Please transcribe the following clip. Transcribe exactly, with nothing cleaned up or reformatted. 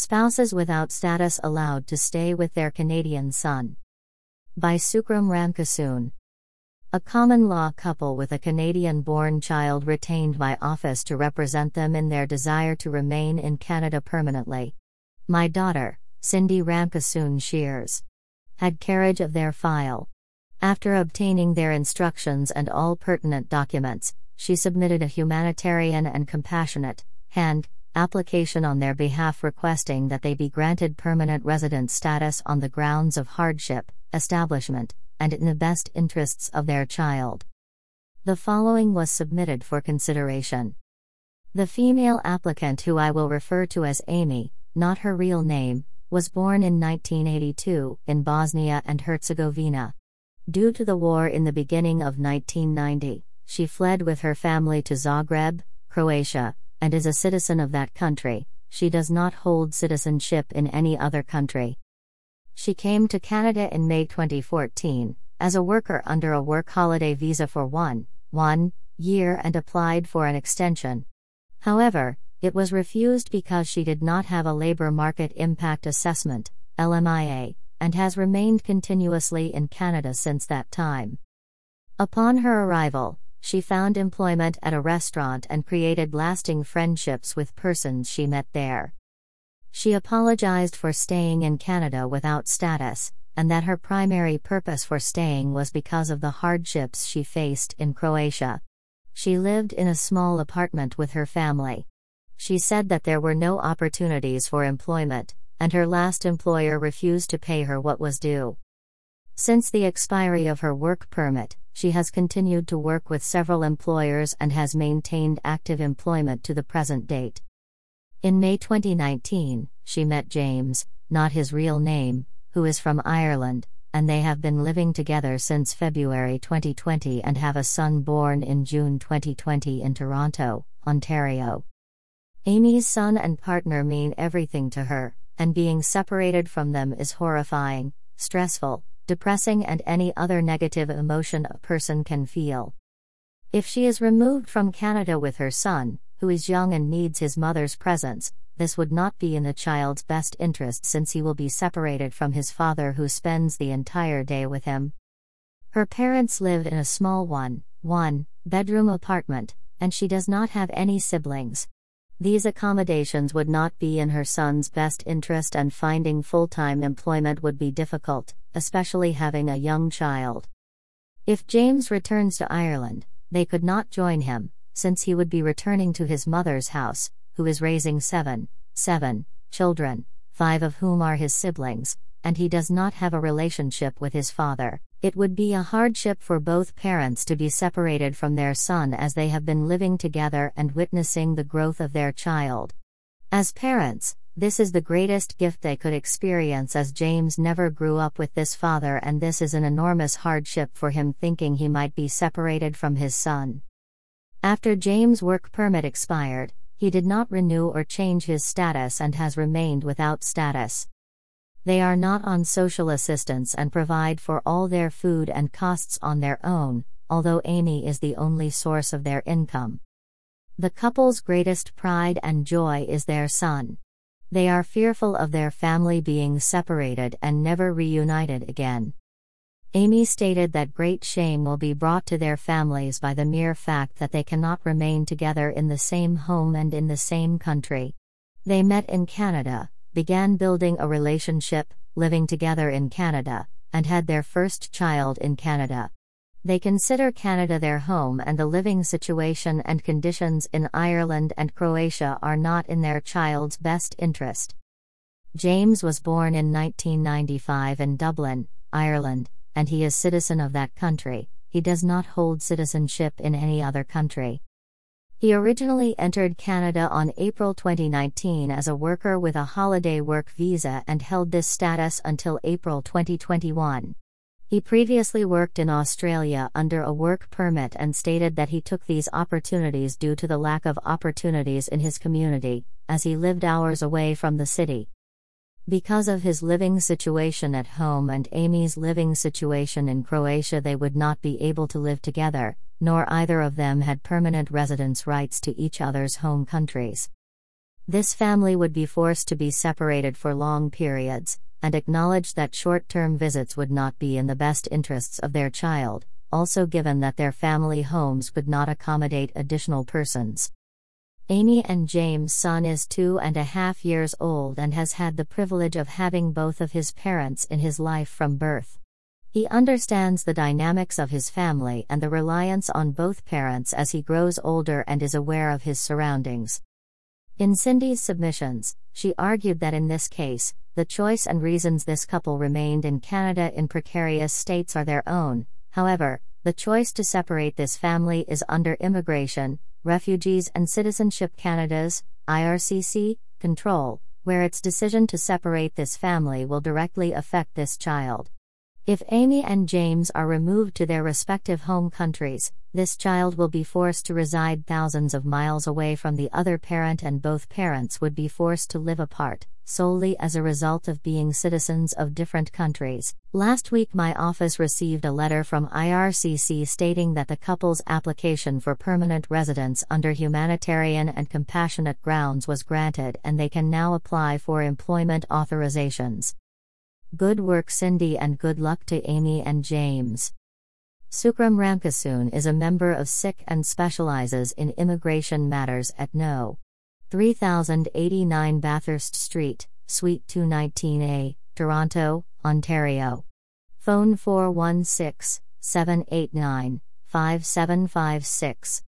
Spouses without status allowed to stay with their Canadian son. By Sukram Ramkissoon. A common law couple with a Canadian-born child retained my office to represent them in their desire to remain in Canada permanently. My daughter, Cindy Ramkissoon Shears, had carriage of their file. After obtaining their instructions and all pertinent documents, she submitted a humanitarian and compassionate hand application on their behalf requesting that they be granted permanent resident status on the grounds of hardship, establishment, and in the best interests of their child. The following was submitted for consideration. The female applicant, who I will refer to as Amy, not her real name, was born in nineteen eighty-two in Bosnia and Herzegovina. Due to the war in the beginning of nineteen ninety, she fled with her family to Zagreb, Croatia, and is a citizen of that country. She does not hold citizenship in any other country. She came to Canada in May twenty fourteen, as a worker under a work holiday visa for one, one year and applied for an extension. However, it was refused because she did not have a Labour Market Impact Assessment, L M I A, and has remained continuously in Canada since that time. Upon her arrival, she found employment at a restaurant and created lasting friendships with persons she met there. She apologized for staying in Canada without status, and that her primary purpose for staying was because of the hardships she faced in Croatia. She lived in a small apartment with her family. She said that there were no opportunities for employment, and her last employer refused to pay her what was due. Since the expiry of her work permit, she has continued to work with several employers and has maintained active employment to the present date. In May twenty nineteen, she met James, not his real name, who is from Ireland, and they have been living together since February twenty twenty and have a son born in June twenty twenty in Toronto, Ontario. Amy's son and partner mean everything to her, and being separated from them is horrifying, stressful, depressing and any other negative emotion a person can feel. If she is removed from Canada with her son, who is young and needs his mother's presence, this would not be in the child's best interest since he will be separated from his father who spends the entire day with him. Her parents live in a small one, one bedroom apartment, and she does not have any siblings. These accommodations would not be in her son's best interest, and finding full-time employment would be difficult, especially having a young child. If James returns to Ireland, they could not join him, since he would be returning to his mother's house, who is raising seven, seven children, five of whom are his siblings, and he does not have a relationship with his father. It would be a hardship for both parents to be separated from their son, as they have been living together and witnessing the growth of their child. As parents, this is the greatest gift they could experience, as James never grew up with this father, and this is an enormous hardship for him, thinking he might be separated from his son. After James' work permit expired, he did not renew or change his status and has remained without status. They are not on social assistance and provide for all their food and costs on their own, although Amy is the only source of their income. The couple's greatest pride and joy is their son. They are fearful of their family being separated and never reunited again. Amy stated that great shame will be brought to their families by the mere fact that they cannot remain together in the same home and in the same country. They met in Canada, began building a relationship, living together in Canada, and had their first child in Canada. They consider Canada their home, and the living situation and conditions in Ireland and Croatia are not in their child's best interest. James was born in nineteen ninety-five in Dublin, Ireland, and he is citizen of that country. He does not hold citizenship in any other country. He originally entered Canada on April twenty nineteen as a worker with a holiday work visa and held this status until April twenty twenty-one. He previously worked in Australia under a work permit and stated that he took these opportunities due to the lack of opportunities in his community, as he lived hours away from the city. Because of his living situation at home and Amy's living situation in Croatia, they would not be able to live together, nor either of them had permanent residence rights to each other's home countries. This family would be forced to be separated for long periods, and acknowledged that short-term visits would not be in the best interests of their child, also given that their family homes could not accommodate additional persons. Amy and James' son is two and a half years old and has had the privilege of having both of his parents in his life from birth. He understands the dynamics of his family and the reliance on both parents as he grows older and is aware of his surroundings. In Cindy's submissions, she argued that in this case, the choice and reasons this couple remained in Canada in precarious states are their own. However, the choice to separate this family is under Immigration, Refugees and Citizenship Canada's, I R C C, control, where its decision to separate this family will directly affect this child. If Amy and James are removed to their respective home countries, this child will be forced to reside thousands of miles away from the other parent, and both parents would be forced to live apart, solely as a result of being citizens of different countries. Last week, my office received a letter from I R C C stating that the couple's application for permanent residence under humanitarian and compassionate grounds was granted and they can now apply for employment authorizations. Good work, Cindy, and good luck to Amy and James. Sukram Ramkissoon is a member of S I C and specializes in immigration matters at No. three thousand eighty-nine Bathurst Street, Suite two nineteen A, Toronto, Ontario. Phone four one six, seven eight nine, five seven five six.